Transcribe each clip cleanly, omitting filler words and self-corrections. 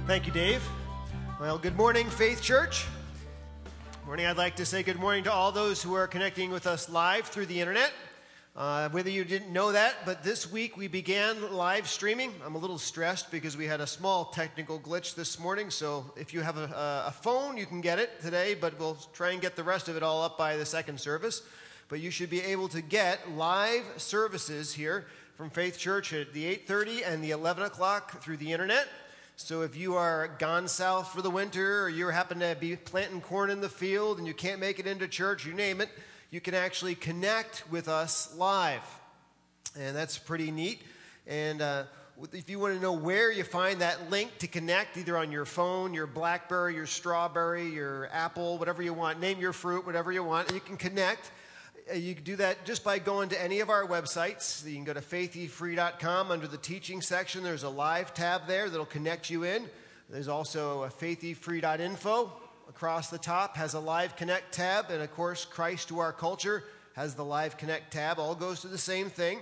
Thank you, Dave. Well, good morning, Faith Church. Morning. I'd like to say good morning to all those who are connecting with us live through the internet. Whether you didn't know that, but this week we began live streaming. I'm a little stressed because we had a small technical glitch this morning, so if you have a phone, you can get it today, but we'll try and get the rest of it all up by the second service. But you should be able to get live services here from Faith Church at the 8:30 and the 11 o'clock through the internet. So if you are gone south for the winter, or you happen to be planting corn in the field and you can't make it into church, you name it, you can actually connect with us live. And that's pretty neat. And if you want to know where you find that link to connect, either on your phone, your BlackBerry, your Strawberry, your Apple, whatever you want, name your fruit, whatever you want, and you can connect. You can do that just by going to any of our websites. You can go to faithefree.com. Under the teaching section, there's a live tab there that'll connect you in. There's also a faithefree.info. Across the top has a live connect tab. And of course, Christ to Our Culture has the live connect tab. All goes to the same thing.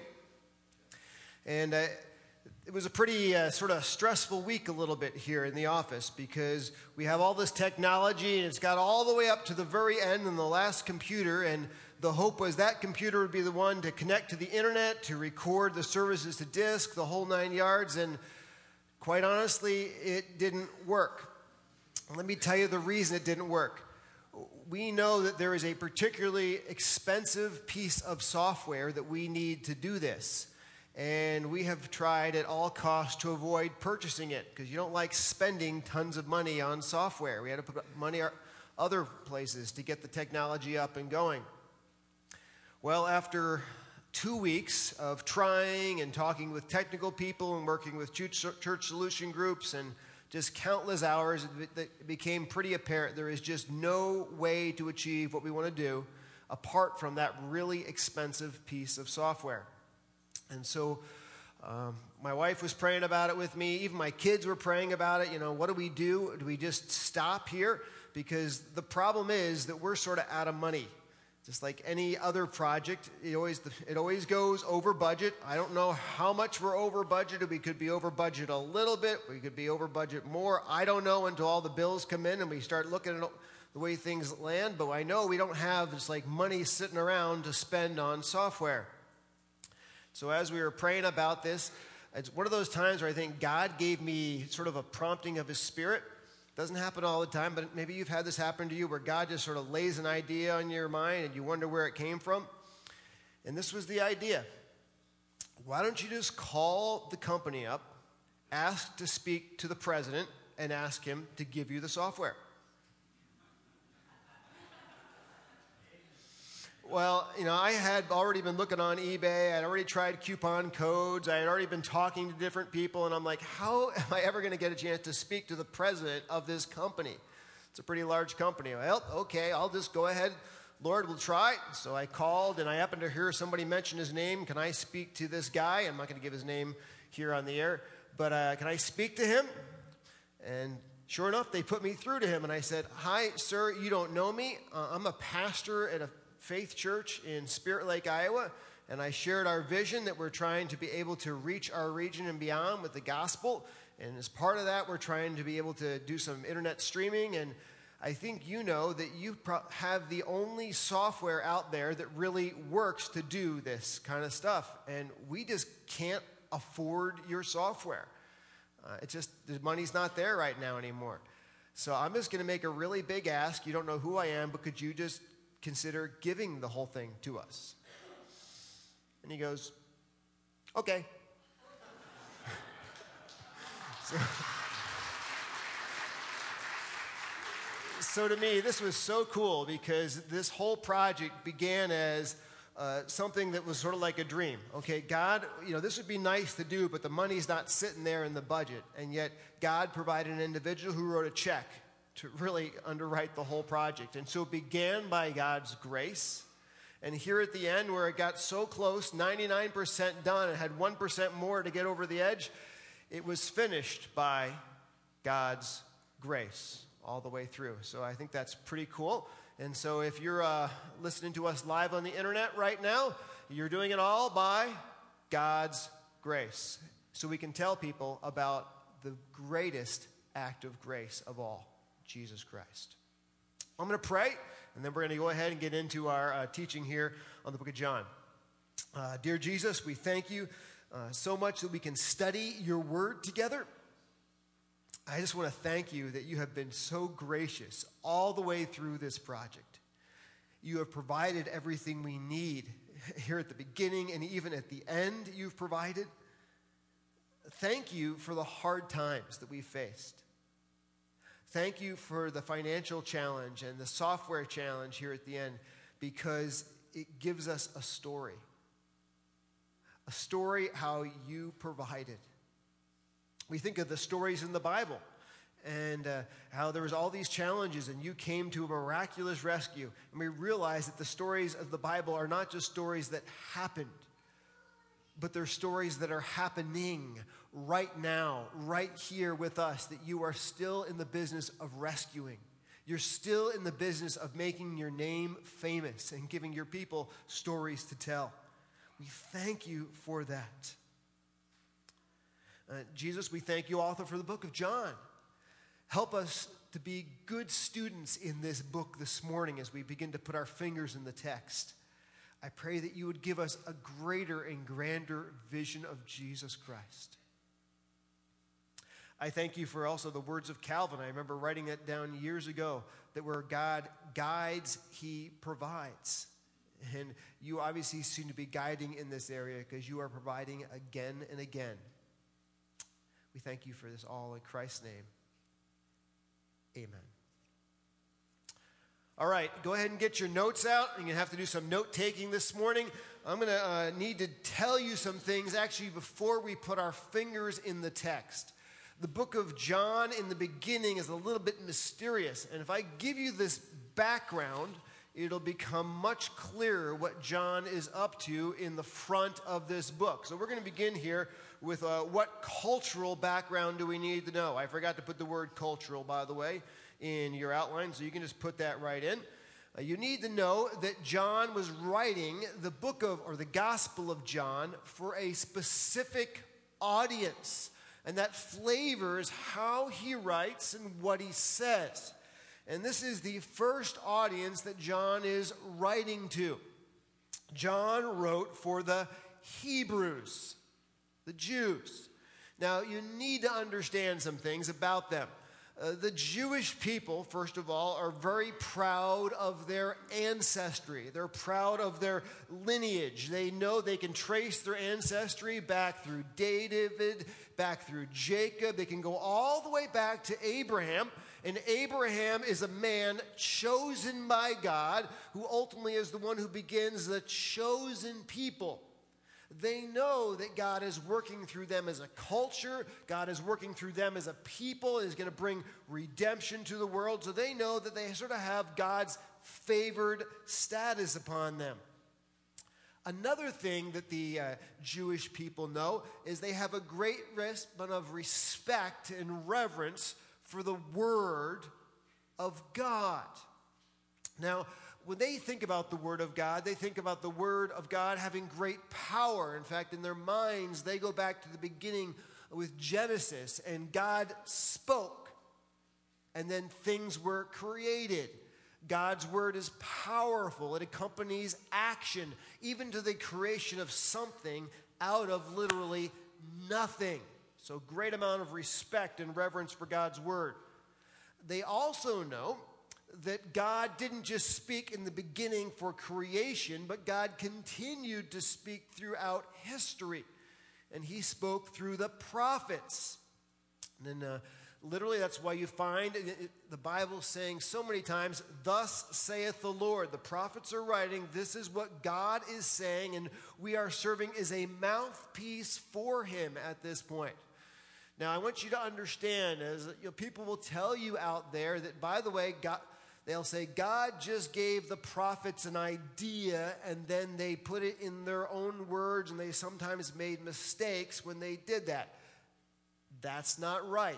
And it was a pretty sort of stressful week a little bit here in the office because we have all this technology and it's got all the way up to the very end in the last computer, and the hope was that computer would be the one to connect to the internet, to record the services to disk, the whole 9 yards, and quite honestly, it didn't work. Let me tell you the reason it didn't work. We know that there is a particularly expensive piece of software that we need to do this. And we have tried at all costs to avoid purchasing it because you don't like spending tons of money on software. We had to put money other places to get the technology up and going. Well, after 2 weeks of trying and talking with technical people and working with church solution groups and just countless hours, it became pretty apparent there is just no way to achieve what we want to do apart from that really expensive piece of software. And so my wife was praying about it with me. Even my kids were praying about it. You know, what do we do? Do we just stop here? Because the problem is that we're sort of out of money. Just like any other project, it always goes over budget. I don't know how much we're over budgeted. We could be over budget a little bit. We could be over budget more. I don't know until all the bills come in and we start looking at the way things land. But I know we don't have just like money sitting around to spend on software. So as we were praying about this, it's one of those times where I think God gave me sort of a prompting of His Spirit. Doesn't happen all the time, but maybe you've had this happen to you where God just sort of lays an idea on your mind and you wonder where it came from. And this was the idea. Why don't you just call the company up, ask to speak to the president, and ask him to give you the software? Well, you know, I had already been looking on eBay. I'd already tried coupon codes. I had already been talking to different people. And I'm like, how am I ever going to get a chance to speak to the president of this company? It's a pretty large company. Well, okay, I'll just go ahead. Lord, we'll try. So I called, and I happened to hear somebody mention his name. Can I speak to this guy? I'm not going to give his name here on the air. But can I speak to him? And sure enough, they put me through to him. And I said, hi, sir, you don't know me. I'm a pastor at a Faith Church in Spirit Lake, Iowa, and I shared our vision that we're trying to be able to reach our region and beyond with the gospel, and as part of that, we're trying to be able to do some internet streaming, and I think you know that you have the only software out there that really works to do this kind of stuff, and we just can't afford your software. It's just, the money's not there right now anymore. So I'm just going to make a really big ask. You don't know who I am, but could you just consider giving the whole thing to us? And he goes, okay. So to me, this was so cool because this whole project began as something that was sort of like a dream. Okay, God, you know, this would be nice to do, but the money's not sitting there in the budget. And yet God provided an individual who wrote a check to really underwrite the whole project. And so it began by God's grace. And here at the end, where it got so close, 99% done, and had 1% more to get over the edge, it was finished by God's grace all the way through. So I think that's pretty cool. And so if you're listening to us live on the internet right now, you're doing it all by God's grace. So we can tell people about the greatest act of grace of all, Jesus Christ. I'm going to pray, and then we're going to go ahead and get into our teaching here on the book of John. Dear Jesus, we thank you so much that we can study your word together. I just want to thank you that you have been so gracious all the way through this project. You have provided everything we need here at the beginning and even at the end you've provided. Thank you for the hard times that we faced. Thank you for the financial challenge and the software challenge here at the end, because it gives us a story how you provided. We think of the stories in the Bible and how there was all these challenges and you came to a miraculous rescue. And we realize that the stories of the Bible are not just stories that happened, but they're stories that are happening right now, right here with us, that you are still in the business of rescuing. You're still in the business of making your name famous and giving your people stories to tell. We thank you for that. Jesus, we thank you, author, for the book of John. Help us to be good students in this book this morning as we begin to put our fingers in the text. I pray that you would give us a greater and grander vision of Jesus Christ. I thank you for also the words of Calvin. I remember writing that down years ago, that where God guides, he provides. And you obviously seem to be guiding in this area because you are providing again and again. We thank you for this all in Christ's name. Amen. All right, go ahead and get your notes out. You're going to have to do some note-taking this morning. I'm going to need to tell you some things actually before we put our fingers in the text. The book of John in the beginning is a little bit mysterious. And if I give you this background, it'll become much clearer what John is up to in the front of this book. So we're going to begin here with what cultural background do we need to know? I forgot to put the word cultural, by the way, in your outline, so you can just put that right in. You need to know that John was writing the book of, or the Gospel of John, for a specific audience. And that flavors how he writes and what he says. And this is the first audience that John is writing to. John wrote for the Hebrews, the Jews. Now, you need to understand some things about them. The Jewish people, first of all, are very proud of their ancestry. They're proud of their lineage. They know they can trace their ancestry back through David, back through Jacob. They can go all the way back to Abraham. And Abraham is a man chosen by God, who ultimately is the one who begins the chosen people. They know that God is working through them as a culture. God is working through them as a people and is going to bring redemption to the world. So they know that they sort of have God's favored status upon them. Another thing that the Jewish people know is they have a great amount of respect and reverence for the Word of God. Now, when they think about the Word of God, they think about the Word of God having great power. In fact, in their minds, they go back to the beginning with Genesis, and God spoke, and then things were created. God's Word is powerful. It accompanies action, even to the creation of something out of literally nothing. So great amount of respect and reverence for God's Word. They also know that God didn't just speak in the beginning for creation, but God continued to speak throughout history. And he spoke through the prophets. And then literally that's why you find the Bible saying so many times, "Thus saith the Lord." The prophets are writing, this is what God is saying, and we are serving as a mouthpiece for him at this point. Now, I want you to understand, as people will tell you out there that, by the way, they'll say, God just gave the prophets an idea, and then they put it in their own words, and they sometimes made mistakes when they did that. That's not right.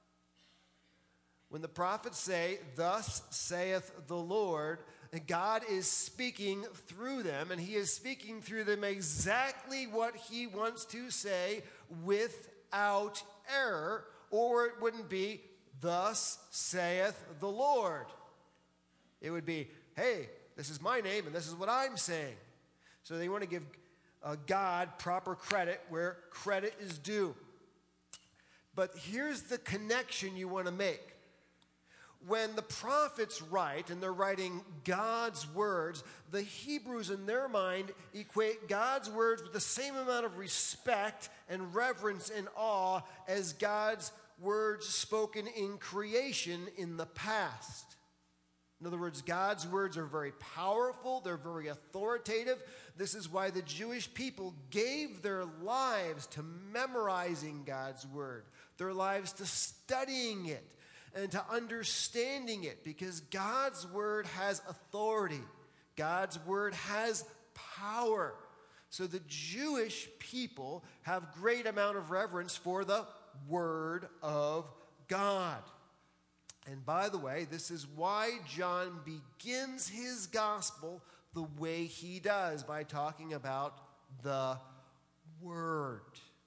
When the prophets say, "Thus saith the Lord," God is speaking through them, and he is speaking through them exactly what he wants to say without error, or it wouldn't be thus saith the Lord. It would be, hey, this is my name and this is what I'm saying. So they want to give God proper credit where credit is due. But here's the connection you want to make. When the prophets write, and they're writing God's words, the Hebrews in their mind equate God's words with the same amount of respect and reverence and awe as God's words spoken in creation in the past. In other words, God's words are very powerful, they're very authoritative. This is why the Jewish people gave their lives to memorizing God's word, their lives to studying it, and to understanding it, because God's word has authority. God's word has power. So the Jewish people have great amount of reverence for the word of God. And by the way, this is why John begins his gospel the way he does, by talking about the word.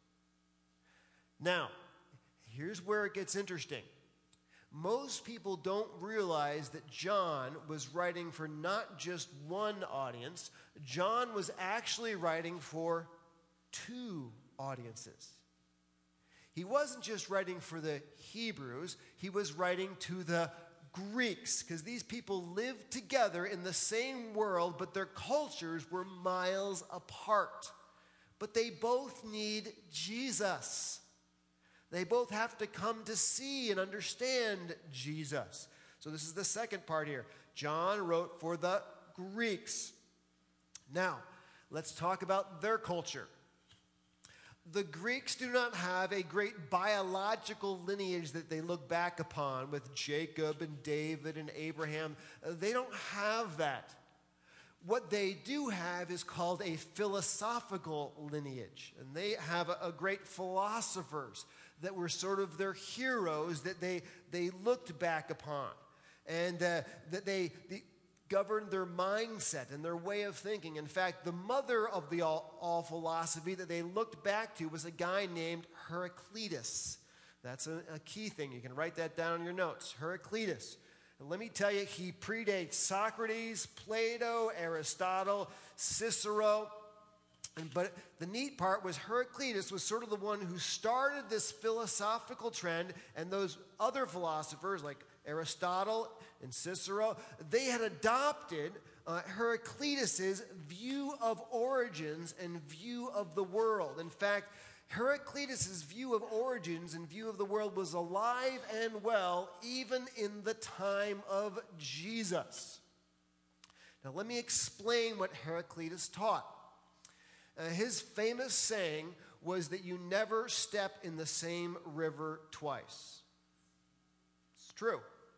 Now, here's where it gets interesting. Most people don't realize that John was writing for not just one audience. John was actually writing for two audiences. He wasn't just writing for the Hebrews, he was writing to the Greeks, because these people lived together in the same world, but their cultures were miles apart. But they both need Jesus. They both have to come to see and understand Jesus. So this is the second part here. John wrote for the Greeks. Now, let's talk about their culture. The Greeks do not have a great biological lineage that they look back upon with Jacob and David and Abraham. They don't have that. What they do have is called a philosophical lineage. And they have a great philosophers that were sort of their heroes that they looked back upon. And that they governed their mindset and their way of thinking. In fact, the mother of the all philosophy that they looked back to was a guy named Heraclitus. That's a key thing. You can write that down in your notes. Heraclitus. And let me tell you, he predates Socrates, Plato, Aristotle, Cicero. But the neat part was Heraclitus was sort of the one who started this philosophical trend, and those other philosophers like Aristotle and Cicero, they had adopted Heraclitus's view of origins and view of the world. In fact, Heraclitus's view of origins and view of the world was alive and well even in the time of Jesus. Now let me explain what Heraclitus taught. His famous saying was that you never step in the same river twice. It's true.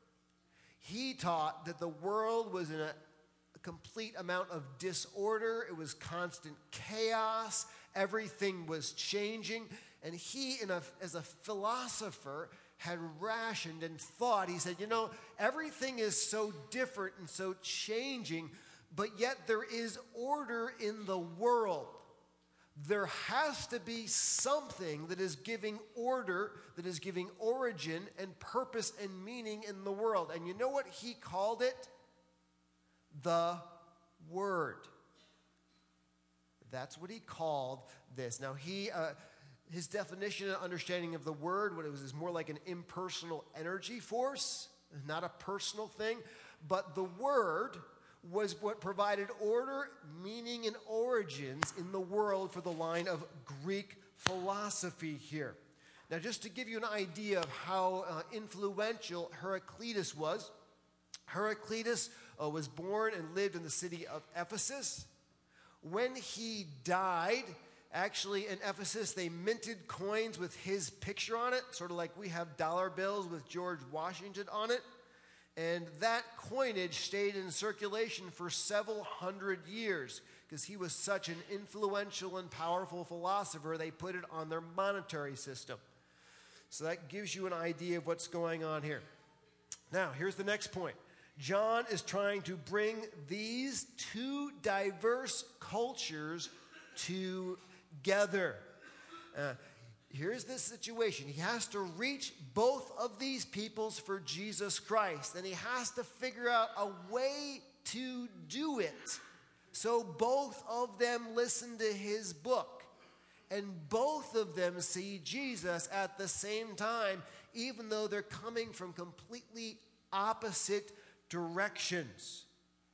He taught that the world was in a complete amount of disorder. It was constant chaos. Everything was changing. And he, as a philosopher, had rationed and thought. He said, everything is so different and so changing, but yet there is order in the world. There has to be something that is giving order, that is giving origin and purpose and meaning in the world. And you know what he called it? The Word. That's what he called this. Now, his definition and understanding of the Word, what it was, is more like an impersonal energy force, not a personal thing. But the Word was what provided order, meaning, and origins in the world for the line of Greek philosophy here. Now, just to give you an idea of how influential Heraclitus was, Heraclitus was born and lived in the city of Ephesus. When he died, actually in Ephesus, they minted coins with his picture on it, sort of like we have dollar bills with George Washington on it. And that coinage stayed in circulation for several hundred years because he was such an influential and powerful philosopher, they put it on their monetary system. So that gives you an idea of what's going on here. Now, here's the next point. John is trying to bring these two diverse cultures together. here's this situation. He has to reach both of these peoples for Jesus Christ, and he has to figure out a way to do it. So both of them listen to his book, and both of them see Jesus at the same time, even though they're coming from completely opposite directions.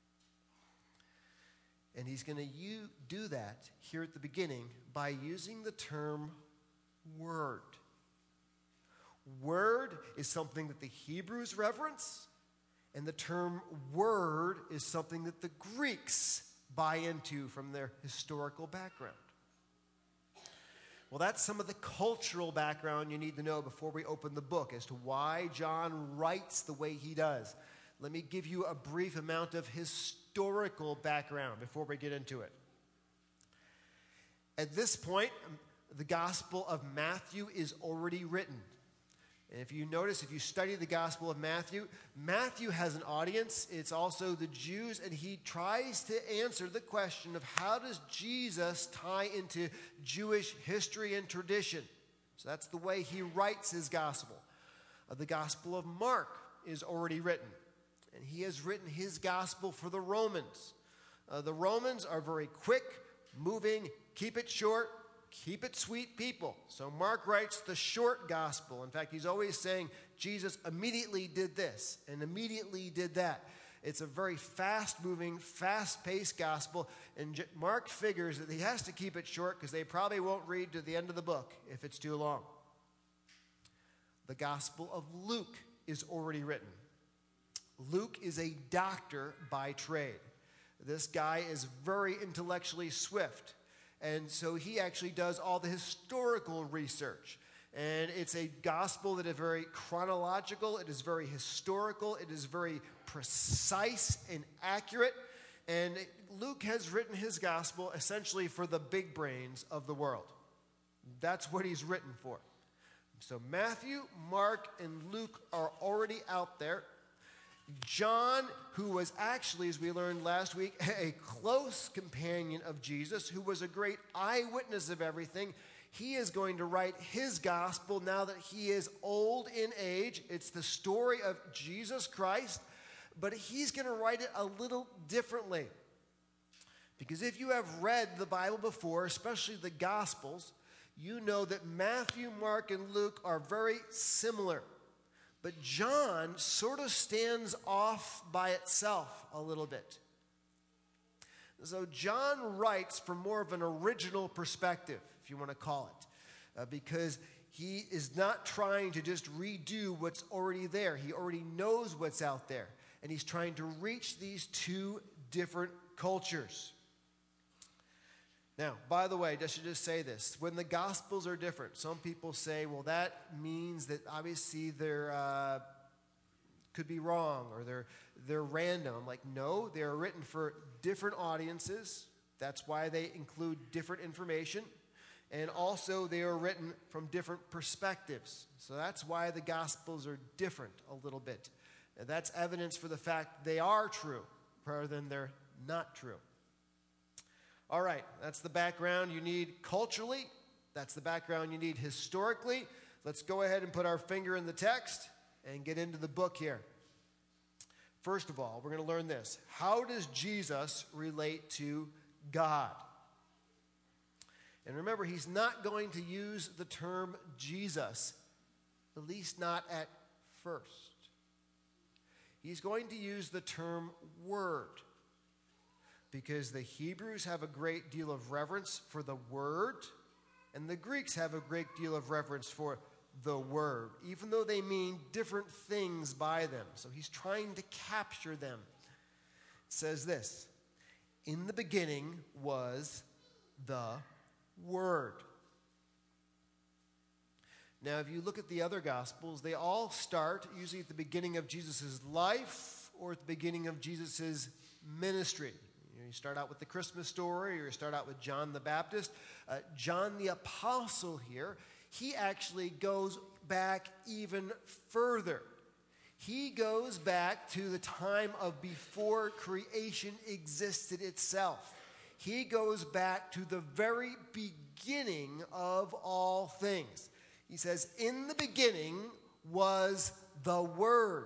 And he's going to do that here at the beginning by using the term word. Word is something that the Hebrews reverence, and the term word is something that the Greeks buy into from their historical background. Well, that's some of the cultural background you need to know before we open the book as to why John writes the way he does. Let me give you a brief amount of historical background before we get into it. At this point, the Gospel of Matthew is already written. And if you notice, if you study the Gospel of Matthew, Matthew has an audience. It's also the Jews, and he tries to answer the question of how does Jesus tie into Jewish history and tradition. So that's the way he writes his Gospel. The Gospel of Mark is already written, and he has written his Gospel for the Romans. The Romans are very quick, moving, keep it short, keep it sweet people. So Mark writes the short gospel. In fact, he's always saying Jesus immediately did this and immediately did that. It's a very fast-moving, fast-paced gospel, and Mark figures that he has to keep it short because they probably won't read to the end of the book if it's too long. The Gospel of Luke is already written. Luke is a doctor by trade. This guy is very intellectually swift. And so he actually does all the historical research. And it's a gospel that is very chronological, it is very historical, it is very precise and accurate. And Luke has written his gospel essentially for the big brains of the world. That's what he's written for. So Matthew, Mark, and Luke are already out there. John, who was actually, as we learned last week, a close companion of Jesus, who was a great eyewitness of everything, he is going to write his gospel now that he is old in age. It's the story of Jesus Christ, but he's going to write it a little differently. Because if you have read the Bible before, especially the Gospels, you know that Matthew, Mark, and Luke are very similar. But John sort of stands off by itself a little bit. So John writes from more of an original perspective, if you want to call it, because he is not trying to just redo what's already there. He already knows what's out there, and he's trying to reach these two different cultures. Now, by the way, I should just say this. When the Gospels are different, some people say, well, that means that obviously they're could be wrong or they're random. I'm like, no, they're written for different audiences. That's why they include different information. And also they are written from different perspectives. So that's why the Gospels are different a little bit. And that's evidence for the fact they are true rather than they're not true. All right, that's the background you need culturally. That's the background you need historically. Let's go ahead and put our finger in the text and get into the book here. First of all, we're going to learn this. How does Jesus relate to God? And remember, he's not going to use the term Jesus, at least not at first. He's going to use the term Word, because the Hebrews have a great deal of reverence for the Word, and the Greeks have a great deal of reverence for the Word, even though they mean different things by them. So he's trying to capture them. It says this, in the beginning was the Word. Now, if you look at the other Gospels, they all start usually at the beginning of Jesus' life or at the beginning of Jesus' ministry. You start out with the Christmas story, or you start out with John the Baptist. John the Apostle here, he actually goes back even further. He goes back to the time of before creation existed itself. he goes back to the very beginning of all things. He says, in the beginning was the Word.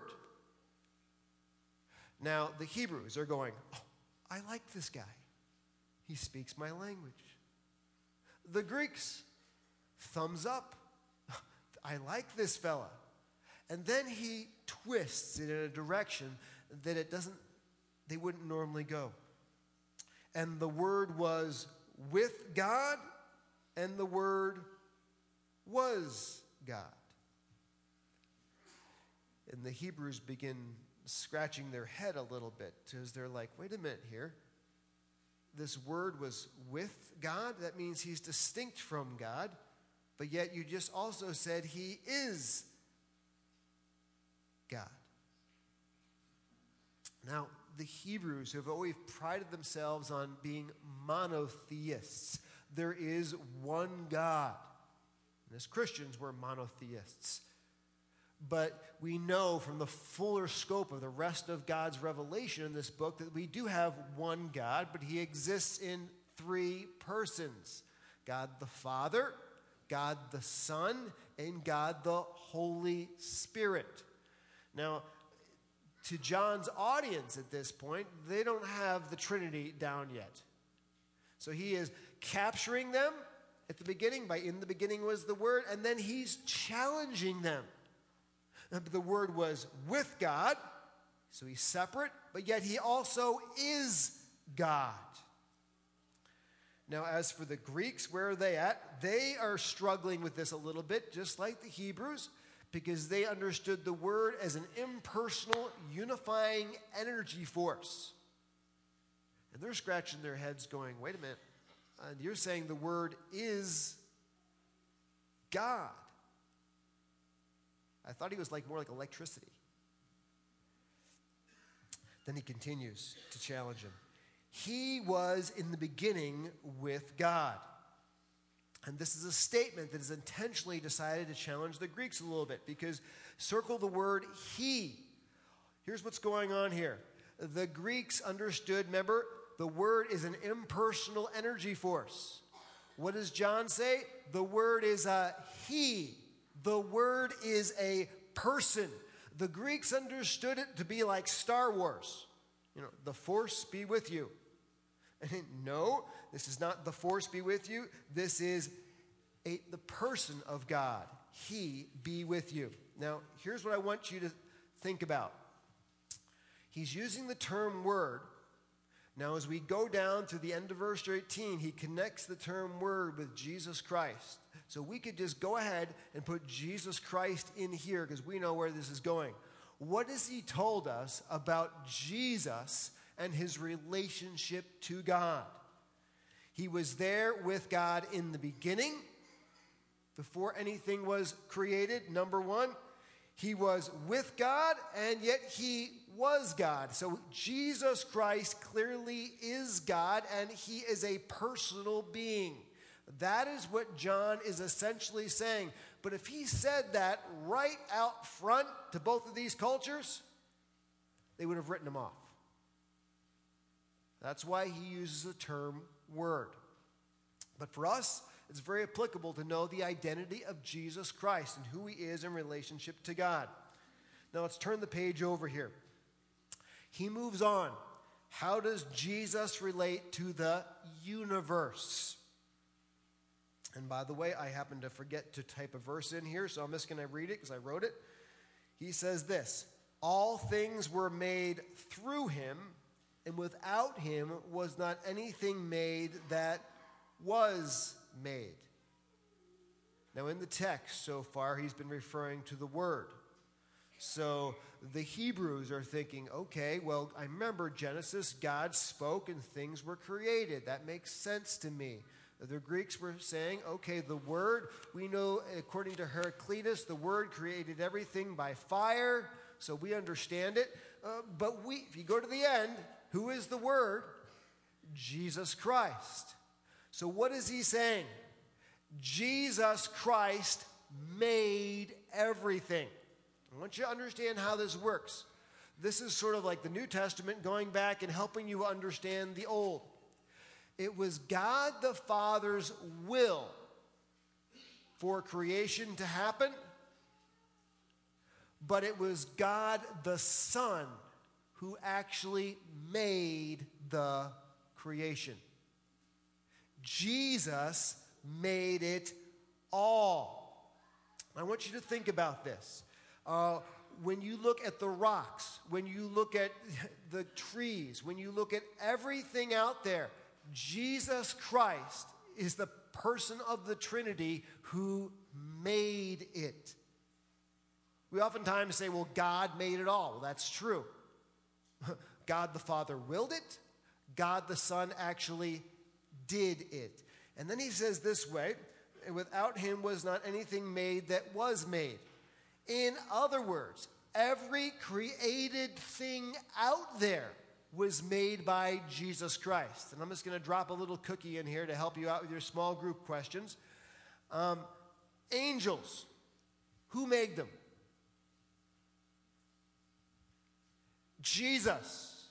Now, the Hebrews are going, oh, I like this guy. He speaks my language. The Greeks, thumbs up. I like this fella. And then he twists it in a direction that they wouldn't normally go. And the Word was with God, and the Word was God. And the Hebrews begin scratching their head a little bit because they're like, wait a minute here. This Word was with God? That means he's distinct from God. But yet you just also said he is God. Now, the Hebrews have always prided themselves on being monotheists. There is one God. And as Christians, we're monotheists. But we know from the fuller scope of the rest of God's revelation in this book that we do have one God, but he exists in three persons. God the Father, God the Son, and God the Holy Spirit. Now, to John's audience at this point, they don't have the Trinity down yet. So he is capturing them at the beginning by in the beginning was the Word, and then he's challenging them. The Word was with God, so he's separate, but yet he also is God. Now, as for the Greeks, where are they at? They are struggling with this a little bit, just like the Hebrews, because they understood the Word as an impersonal, unifying energy force. And they're scratching their heads going, wait a minute, you're saying the Word is God. I thought he was more like electricity. Then he continues to challenge him. He was in the beginning with God. And this is a statement that is intentionally decided to challenge the Greeks a little bit, because circle the word he. Here's what's going on here. The Greeks understood, remember, the Word is an impersonal energy force. What does John say? The Word is a he. The Word is a person. The Greeks understood it to be like Star Wars. The Force be with you. No, this is not the Force be with you. This is the person of God. He be with you. Now, here's what I want you to think about. He's using the term Word. Now, as we go down to the end of verse 18, he connects the term Word with Jesus Christ. So we could just go ahead and put Jesus Christ in here because we know where this is going. What has he told us about Jesus and his relationship to God? He was there with God in the beginning, before anything was created, number one. He was with God, and yet he was God. So Jesus Christ clearly is God, and he is a personal being. That is what John is essentially saying. But if he said that right out front to both of these cultures, they would have written him off. That's why he uses the term Word. But for us, it's very applicable to know the identity of Jesus Christ and who he is in relationship to God. Now let's turn the page over here. He moves on. How does Jesus relate to the universe? And by the way, I happen to forget to type a verse in here, so I'm just going to read it because I wrote it. He says this: all things were made through him, and without him was not anything made that was made. Now in the text so far, he's been referring to the Word. So the Hebrews are thinking, okay, well, I remember Genesis, God spoke and things were created. That makes sense to me. The Greeks were saying, okay, the Word, we know according to Heraclitus, the Word created everything by fire, so we understand it. But if you go to the end, who is the Word? Jesus Christ. So what is he saying? Jesus Christ made everything. I want you to understand how this works. This is sort of like the New Testament going back and helping you understand the Old. It was God the Father's will for creation to happen, but it was God the Son who actually made the creation. Jesus made it all. I want you to think about this. When you look at the rocks, when you look at the trees, when you look at everything out there, Jesus Christ is the person of the Trinity who made it. We oftentimes say, well, God made it all. Well, that's true. God the Father willed it. God the Son actually did it. And then he says this way, without him was not anything made that was made. In other words, every created thing out there was made by Jesus Christ. And I'm just going to drop a little cookie in here to help you out with your small group questions. Angels, who made them? Jesus.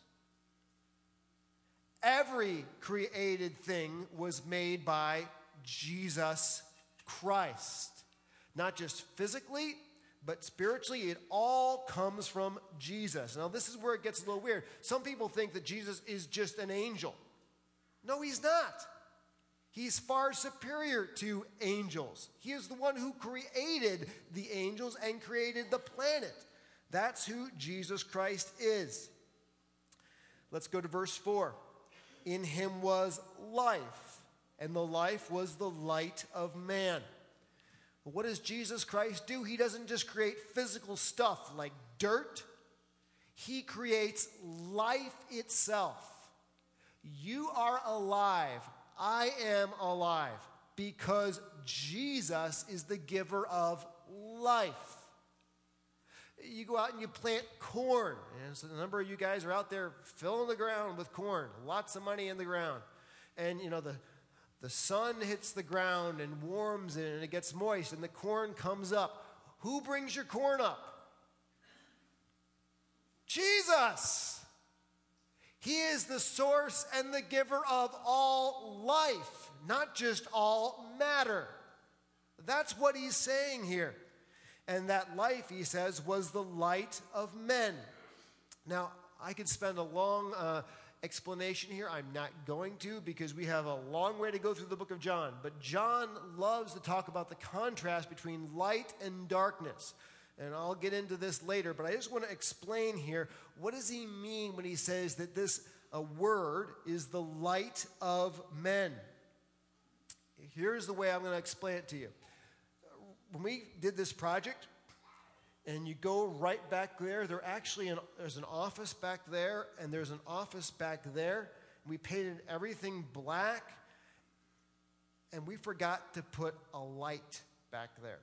Every created thing was made by Jesus Christ. Not just physically, but spiritually, it all comes from Jesus. Now, this is where it gets a little weird. Some people think that Jesus is just an angel. No, he's not. He's far superior to angels. He is the one who created the angels and created the planet. That's who Jesus Christ is. Let's go to verse 4. In him was life, and the life was the light of man. What does Jesus Christ do? He doesn't just create physical stuff like dirt. He creates life itself. You are alive. I am alive because Jesus is the giver of life. You go out and you plant corn. And so a number of you guys are out there filling the ground with corn. Lots of money in the ground. And, you know, the sun hits the ground and warms it, and it gets moist, and the corn comes up. Who brings your corn up? Jesus. He is the source and the giver of all life, not just all matter. That's what he's saying here. And that life, he says, was the light of men. Now, I could spend a long explanation here. I'm not going to, because we have a long way to go through the book of John. But John loves to talk about the contrast between light and darkness. And I'll get into this later, but I just want to explain here, what does he mean when he says that this word is the light of men? Here's the way I'm going to explain it to you. When we did this project, and you go right back there, there's an office back there, and there's an office back there. We painted everything black, and we forgot to put a light back there.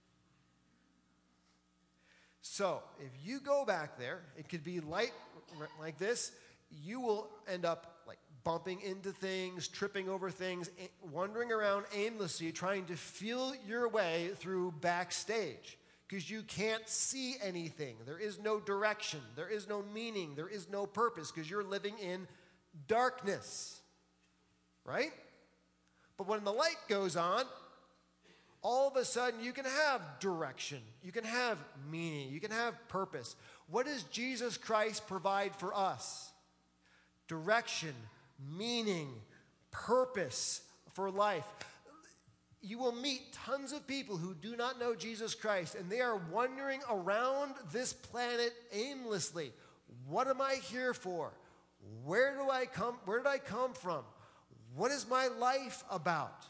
So, if you go back there, it could be light like this. You will end up like bumping into things, tripping over things, wandering around aimlessly, trying to feel your way through backstage. Because you can't see anything. There is no direction. There is no meaning. There is no purpose because you're living in darkness. Right? But when the light goes on, all of a sudden you can have direction. You can have meaning. You can have purpose. What does Jesus Christ provide for us? Direction, meaning, purpose for life. You will meet tons of people who do not know Jesus Christ, and they are wandering around this planet aimlessly. What am I here for? Where did I come from? What is my life about?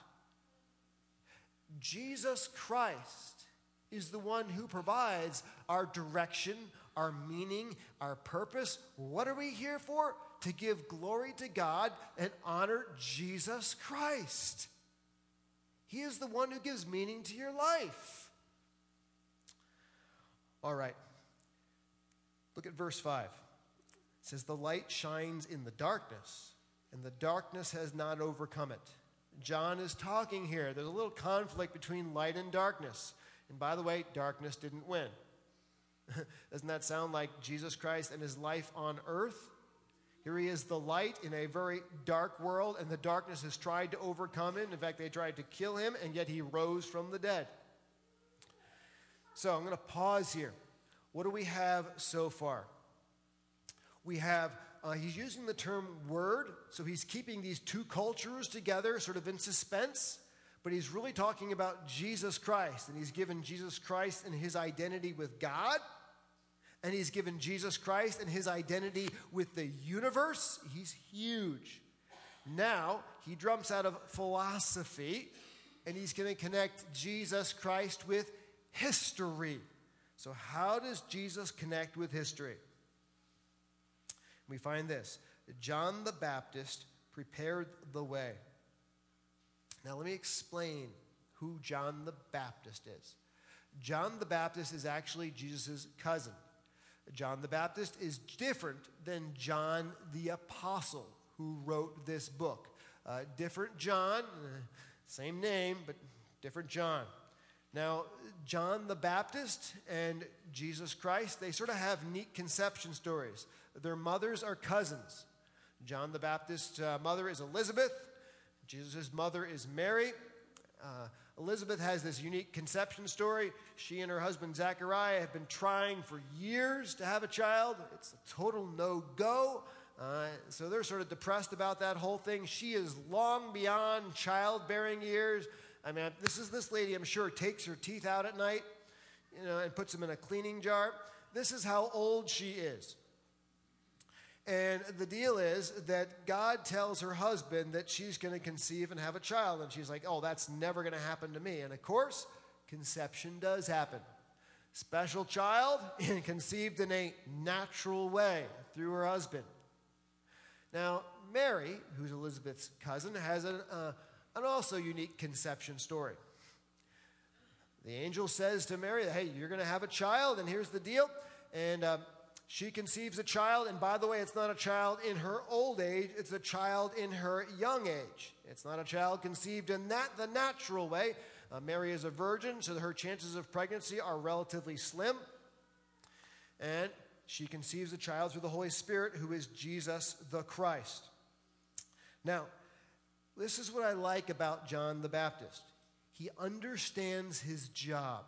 Jesus Christ is the one who provides our direction, our meaning, our purpose. What are we here for? To give glory to God and honor Jesus Christ. He is the one who gives meaning to your life. All right. Look at verse 5. It says, the light shines in the darkness, and the darkness has not overcome it. John is talking here. There's a little conflict between light and darkness. And by the way, darkness didn't win. Doesn't that sound like Jesus Christ and his life on earth? Here he is the light in a very dark world, and the darkness has tried to overcome him. In fact, they tried to kill him, and yet he rose from the dead. So I'm going to pause here. What do we have so far? We have, he's using the term word, so he's keeping these two cultures together, sort of in suspense, but he's really talking about Jesus Christ, and he's given Jesus Christ and his identity with God, and he's given Jesus Christ and his identity with the universe. He's huge. Now, he jumps out of philosophy, and he's going to connect Jesus Christ with history. So how does Jesus connect with history? We find this. John the Baptist prepared the way. Now let me explain who John the Baptist is. John the Baptist is actually Jesus' cousin. John the Baptist is different than John the Apostle, who wrote this book. Different John, same name, but different John. Now, John the Baptist and Jesus Christ, they sort of have neat conception stories. Their mothers are cousins. John the Baptist's mother is Elizabeth. Jesus' mother is Mary. Elizabeth has this unique conception story. She and her husband Zachariah have been trying for years to have a child. It's a total no-go. So they're sort of depressed about that whole thing. She is long beyond childbearing years. I mean, this lady, I'm sure, takes her teeth out at night, and puts them in a cleaning jar. This is how old she is. And the deal is that God tells her husband that she's going to conceive and have a child. And she's like, oh, that's never going to happen to me. And of course, conception does happen. Special child conceived in a natural way through her husband. Now, Mary, who's Elizabeth's cousin, has an also unique conception story. The angel says to Mary, hey, you're going to have a child, and here's the deal. And she conceives a child, and by the way, it's not a child in her old age, it's a child in her young age. It's not a child conceived in the natural way. Mary is a virgin, so her chances of pregnancy are relatively slim. And she conceives a child through the Holy Spirit, who is Jesus the Christ. Now, this is what I like about John the Baptist. He understands his job.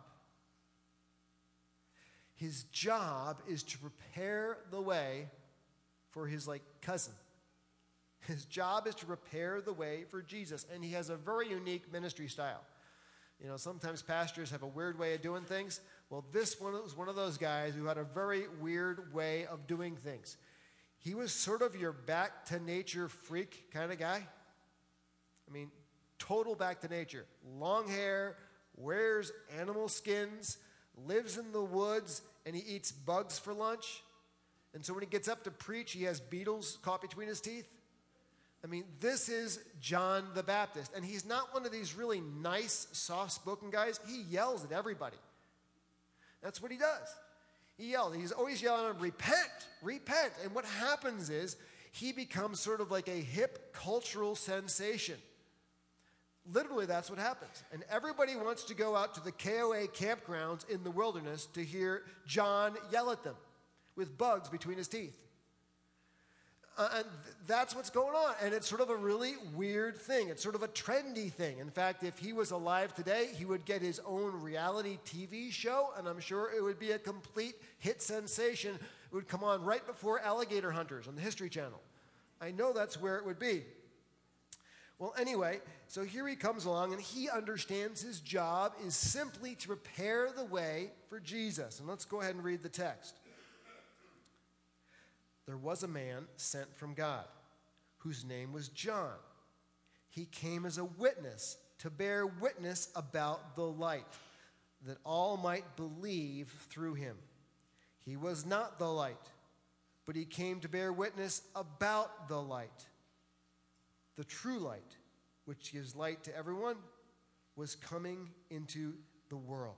His job is to prepare the way for his cousin. His job is to prepare the way for Jesus, and he has a very unique ministry style. Sometimes pastors have a weird way of doing things. Well, this one was one of those guys who had a very weird way of doing things. He was sort of your back to nature freak kind of guy. I mean, total back to nature. Long hair, wears animal skins, lives in the woods, and he eats bugs for lunch. And so when he gets up to preach, he has beetles caught between his teeth. I mean, this is John the Baptist. And he's not one of these really nice, soft-spoken guys. He yells at everybody. That's what he does. He yells. He's always yelling at them, repent, repent. And what happens is he becomes sort of like a hip cultural sensation. Literally, that's what happens. And everybody wants to go out to the KOA campgrounds in the wilderness to hear John yell at them with bugs between his teeth. And that's what's going on. And it's sort of a really weird thing. It's sort of a trendy thing. In fact, if he was alive today, he would get his own reality TV show, and I'm sure it would be a complete hit sensation. It would come on right before Alligator Hunters on the History Channel. I know that's where it would be. Well, anyway, so here he comes along, and he understands his job is simply to prepare the way for Jesus. And let's go ahead and read the text. There was a man sent from God, whose name was John. He came as a witness to bear witness about the light, that all might believe through him. He was not the light, but he came to bear witness about the light. The true light, which gives light to everyone, was coming into the world.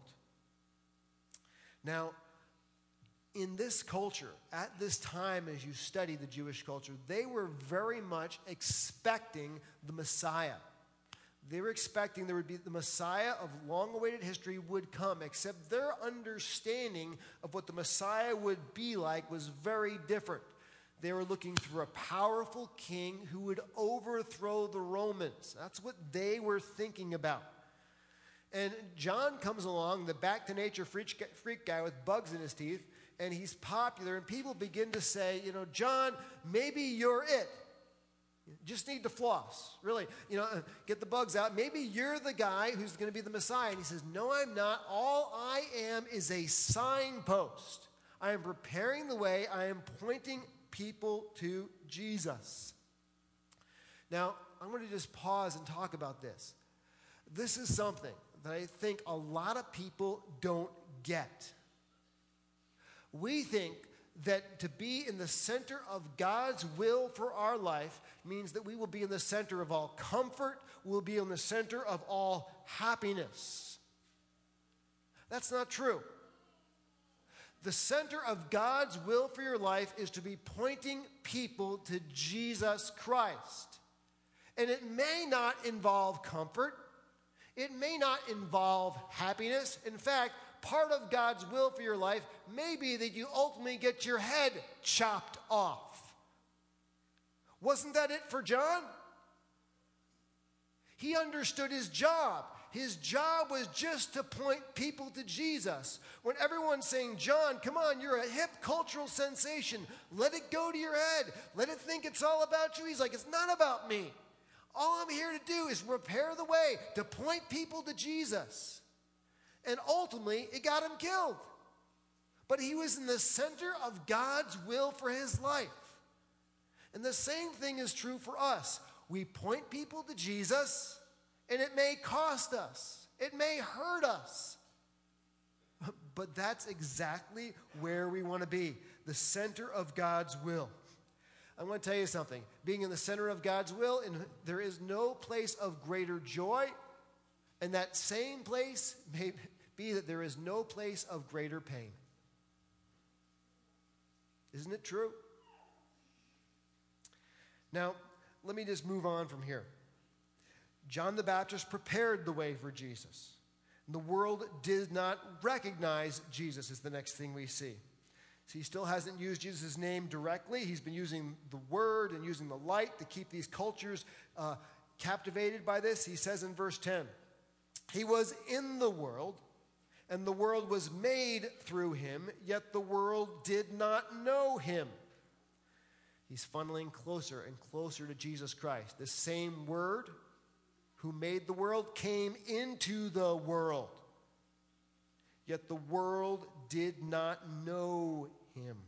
Now, in this culture, at this time as you study the Jewish culture, they were very much expecting the Messiah. They were expecting there would be the Messiah of long-awaited history would come, except their understanding of what the Messiah would be like was very different. They were looking for a powerful king who would overthrow the Romans. That's what they were thinking about. And John comes along, the back-to-nature freak guy with bugs in his teeth, and he's popular, and people begin to say, John, maybe you're it. You just need to floss. Really, get the bugs out. Maybe you're the guy who's going to be the Messiah. And he says, no, I'm not. All I am is a signpost. I am preparing the way. I am pointing people to Jesus. Now, I'm going to just pause and talk about this. This is something that I think a lot of people don't get. We think that to be in the center of God's will for our life means that we will be in the center of all comfort, we'll be in the center of all happiness. That's not true. The center of God's will for your life is to be pointing people to Jesus Christ. And it may not involve comfort. It may not involve happiness. In fact, part of God's will for your life may be that you ultimately get your head chopped off. Wasn't that it for John? He understood his job. His job was just to point people to Jesus. When everyone's saying, John, come on, you're a hip cultural sensation. Let it go to your head. Let it think it's all about you. He's like, it's not about me. All I'm here to do is prepare the way to point people to Jesus. And ultimately, it got him killed. But he was in the center of God's will for his life. And the same thing is true for us. We point people to Jesus, and it may cost us. It may hurt us. But that's exactly where we want to be, the center of God's will. I want to tell you something. Being in the center of God's will, and there is no place of greater joy, and that same place may be that there is no place of greater pain. Isn't it true? Now, let me just move on from here. John the Baptist prepared the way for Jesus. The world did not recognize Jesus, is the next thing we see. So he still hasn't used Jesus' name directly. He's been using the word and using the light to keep these cultures captivated by this. He says in verse 10, he was in the world, and the world was made through him, yet the world did not know him. He's funneling closer and closer to Jesus Christ. The same word who made the world came into the world, yet the world did not know him.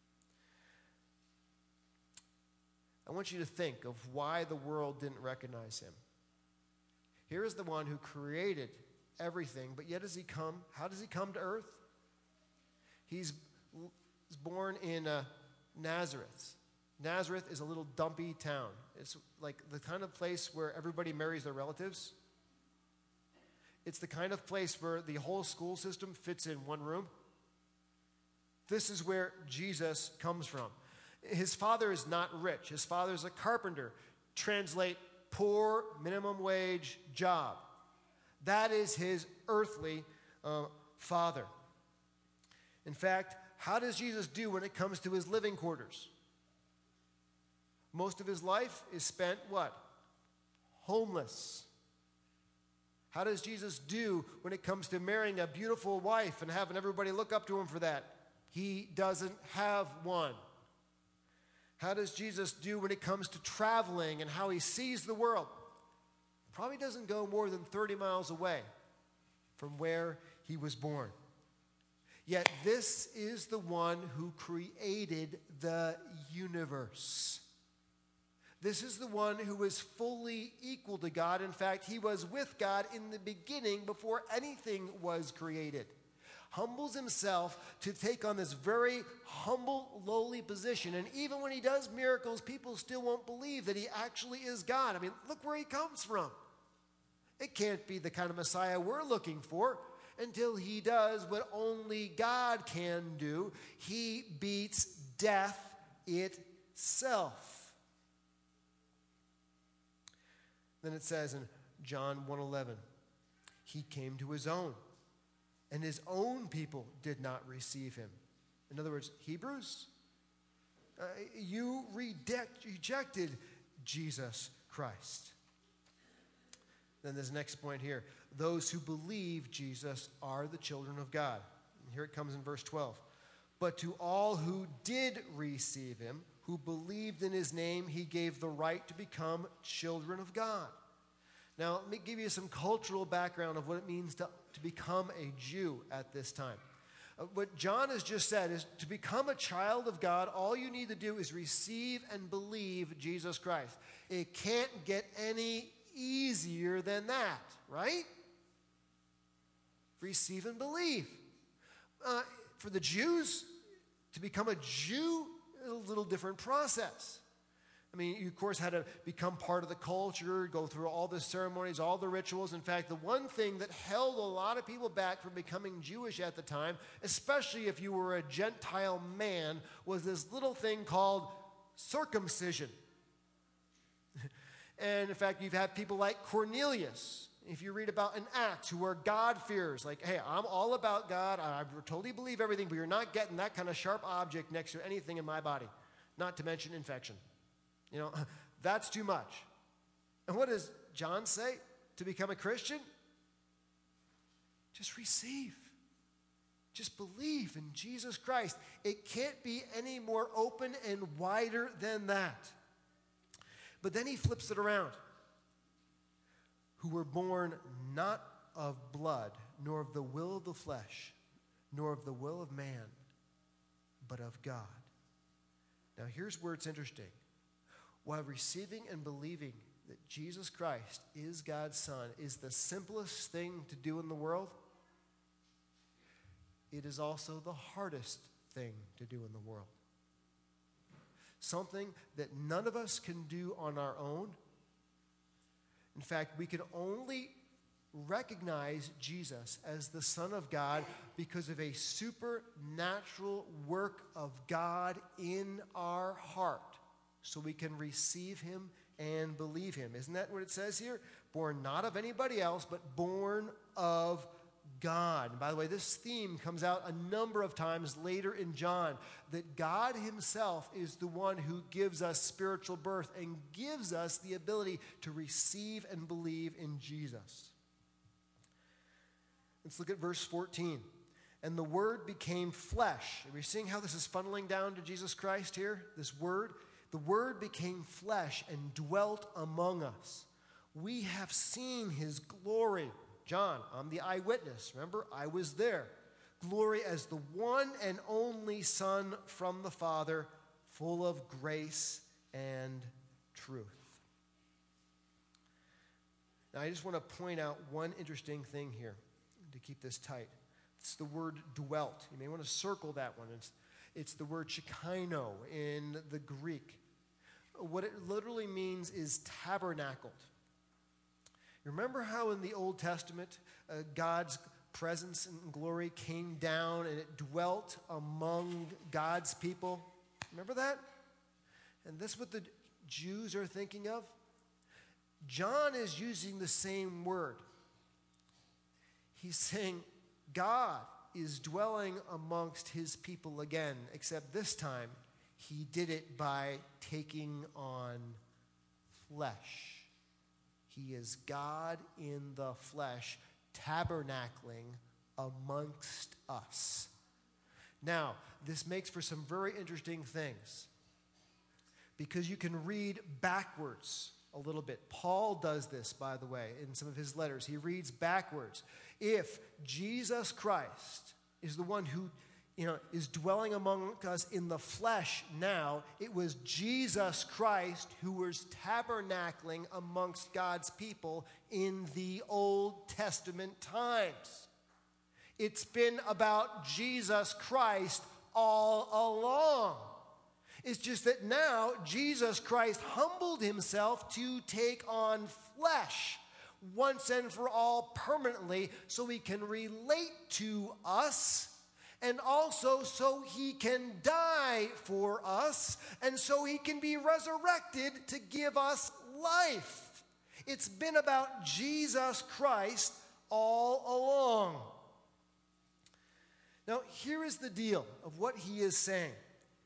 I want you to think of why the world didn't recognize him. Here is the one who created everything, but yet how does he come to earth? He's born in Nazareth. Nazareth is a little dumpy town. It's like the kind of place where everybody marries their relatives. It's the kind of place where the whole school system fits in one room. This is where Jesus comes from. His father is not rich. His father is a carpenter. Translate, poor, minimum wage job. That is his earthly father. In fact, how does Jesus do when it comes to his living quarters? Most of his life is spent what? Homeless. How does Jesus do when it comes to marrying a beautiful wife and having everybody look up to him for that? He doesn't have one. How does Jesus do when it comes to traveling and how he sees the world? Probably doesn't go more than 30 miles away from where he was born. Yet this is the one who created the universe. This is the one who is fully equal to God. In fact, he was with God in the beginning before anything was created. Humbles himself to take on this very humble, lowly position. And even when he does miracles, people still won't believe that he actually is God. I mean, look where he comes from. It can't be the kind of Messiah we're looking for until he does what only God can do. He beats death itself. Then it says in John 1:11, he came to his own, and his own people did not receive him. In other words, Hebrews, You rejected Jesus Christ. Then this next point here. Those who believe Jesus are the children of God. And here it comes in verse 12. But to all who did receive him, who believed in his name, he gave the right to become children of God. Now, let me give you some cultural background of what it means to become a Jew at this time. What John has just said is to become a child of God, all you need to do is receive and believe Jesus Christ. It can't get any easier than that, right? Receive and believe. For the Jews, to become a Jew is a little different process. I mean, you, of course, had to become part of the culture, go through all the ceremonies, all the rituals. In fact, the one thing that held a lot of people back from becoming Jewish at the time, especially if you were a Gentile man, was this little thing called circumcision. And in fact, you've had people like Cornelius, if you read about in Acts, who are God-fearers. Like, hey, I'm all about God. I totally believe everything, but you're not getting that kind of sharp object next to anything in my body, not to mention infection. You know, that's too much. And what does John say to become a Christian? Just receive. Just believe in Jesus Christ. It can't be any more open and wider than that. But then he flips it around. Who were born not of blood, nor of the will of the flesh, nor of the will of man, but of God. Now here's where it's interesting. While receiving and believing that Jesus Christ is God's Son is the simplest thing to do in the world, it is also the hardest thing to do in the world. Something that none of us can do on our own. In fact, we can only recognize Jesus as the Son of God because of a supernatural work of God in our heart. So we can receive him and believe him. Isn't that what it says here? Born not of anybody else, but born of God. And by the way, this theme comes out a number of times later in John, that God himself is the one who gives us spiritual birth and gives us the ability to receive and believe in Jesus. Let's look at verse 14. And the Word became flesh. Are we seeing how this is funneling down to Jesus Christ here? This Word. The Word became flesh and dwelt among us. We have seen his glory. John, I'm the eyewitness. Remember, I was there. Glory as the one and only Son from the Father, full of grace and truth. Now, I just want to point out one interesting thing here to keep this tight. It's the word dwelt. You may want to circle that one. It's the word Shekinah in the Greek. What it literally means is tabernacled. Remember how in the Old Testament, God's presence and glory came down and it dwelt among God's people? Remember that? And that's what the Jews are thinking of. John is using the same word. He's saying God is dwelling amongst his people again, except this time he did it by taking on flesh. He is God in the flesh, tabernacling amongst us. Now, this makes for some very interesting things because you can read backwards a little bit. Paul does this, by the way, in some of his letters. He reads backwards. If Jesus Christ is the one who is dwelling among us in the flesh now, it was Jesus Christ who was tabernacling amongst God's people in the Old Testament times. It's been about Jesus Christ all along. It's just that now Jesus Christ humbled himself to take on flesh once and for all permanently so he can relate to us. And also so he can die for us, and so he can be resurrected to give us life. It's been about Jesus Christ all along. Now, here is the deal of what he is saying.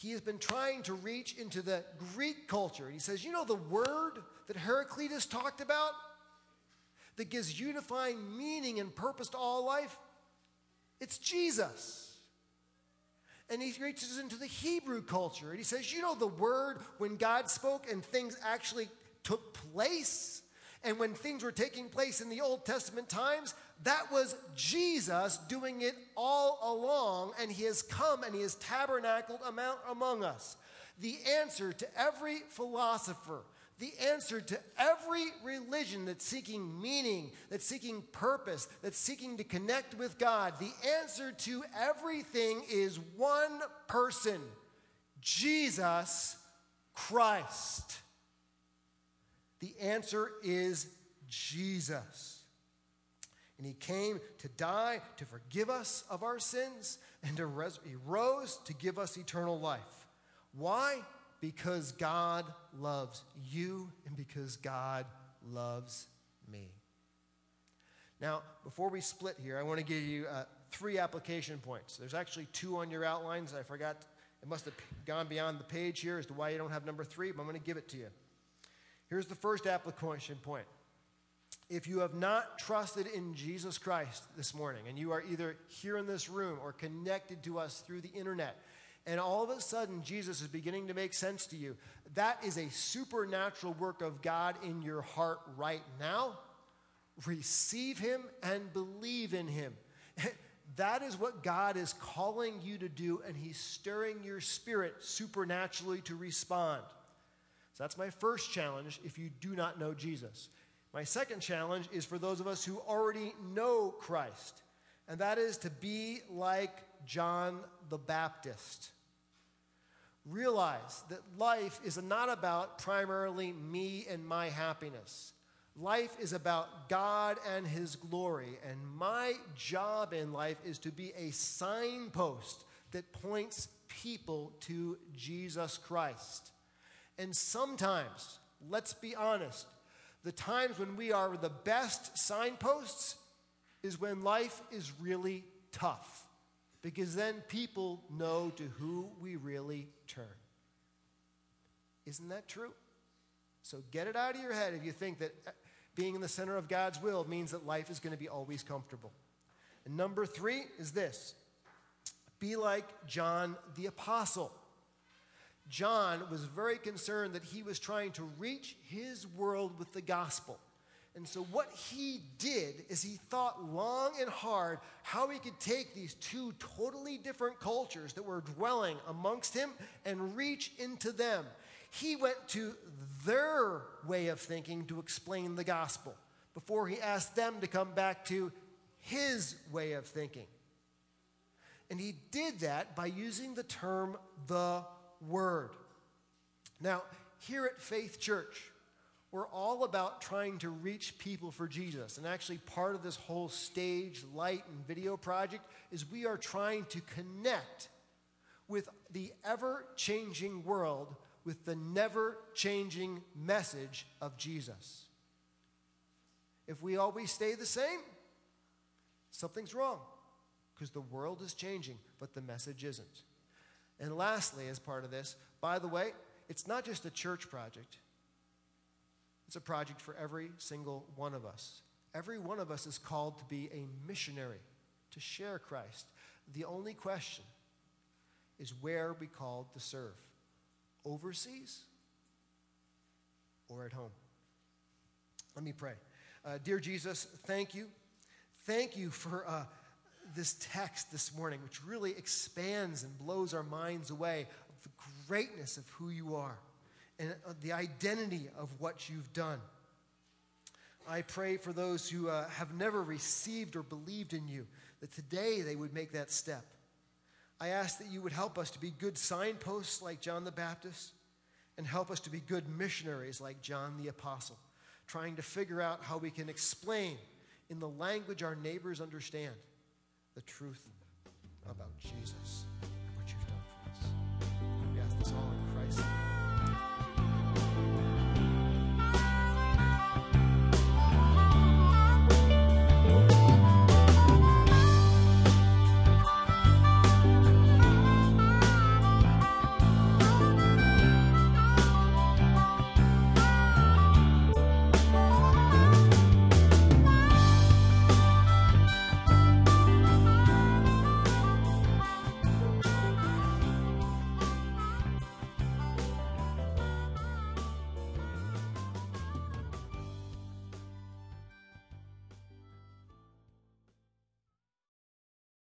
he has been trying to reach into the Greek culture. And he says, you know the word that Heraclitus talked about that gives unifying meaning and purpose to all life? It's Jesus. And he reaches into the Hebrew culture. And he says, you know the word when God spoke and things actually took place? And when things were taking place in the Old Testament times, that was Jesus doing it all along, and he has come and he has tabernacled among us. The answer to every philosopher, the answer to every religion that's seeking meaning, that's seeking purpose, that's seeking to connect with God, the answer to everything is one person, Jesus Christ. The answer is Jesus. And he came to die to forgive us of our sins, and he rose to give us eternal life. Why? Because God loves you and because God loves me. Now, before we split here, I want to give you 3 application points. There's actually 2 on your outlines. I forgot. It must have gone beyond the page here as to why you don't have number 3, but I'm going to give it to you. Here's the first application point. If you have not trusted in Jesus Christ this morning, and you are either here in this room or connected to us through the internet, and all of a sudden Jesus is beginning to make sense to you, that is a supernatural work of God in your heart right now. Receive him and believe in him. That is what God is calling you to do, and he's stirring your spirit supernaturally to respond. So that's my first challenge if you do not know Jesus. My second challenge is for those of us who already know Christ, and that is to be like John the Baptist. Realize that life is not about primarily me and my happiness. Life is about God and his glory, and my job in life is to be a signpost that points people to Jesus Christ. And sometimes, let's be honest, the times when we are the best signposts is when life is really tough, because then people know to who we really turn. Isn't that true? So get it out of your head if you think that being in the center of God's will means that life is going to be always comfortable. And number 3 is this: be like John the Apostle. John was very concerned that he was trying to reach his world with the gospel. And so what he did is he thought long and hard how he could take these 2 totally different cultures that were dwelling amongst him and reach into them. He went to their way of thinking to explain the gospel before he asked them to come back to his way of thinking. And he did that by using the term the Word. Now, here at Faith Church, we're all about trying to reach people for Jesus. And actually, part of this whole stage, light, and video project is we are trying to connect with the ever-changing world with the never-changing message of Jesus. If we always stay the same, something's wrong, because the world is changing, but the message isn't. And lastly, as part of this, by the way, it's not just a church project. It's a project for every single one of us. Every one of us is called to be a missionary, to share Christ. The only question is, where are we called to serve? Overseas or at home? Let me pray. Dear Jesus, thank you. Thank you for this text this morning, which really expands and blows our minds away of the greatness of who you are and the identity of what you've done. I pray for those who have never received or believed in you, that today they would make that step. I ask that you would help us to be good signposts like John the Baptist, and help us to be good missionaries like John the Apostle, trying to figure out how we can explain in the language our neighbors understand the truth about Jesus and what you've done for us. We ask this all in Christ's name.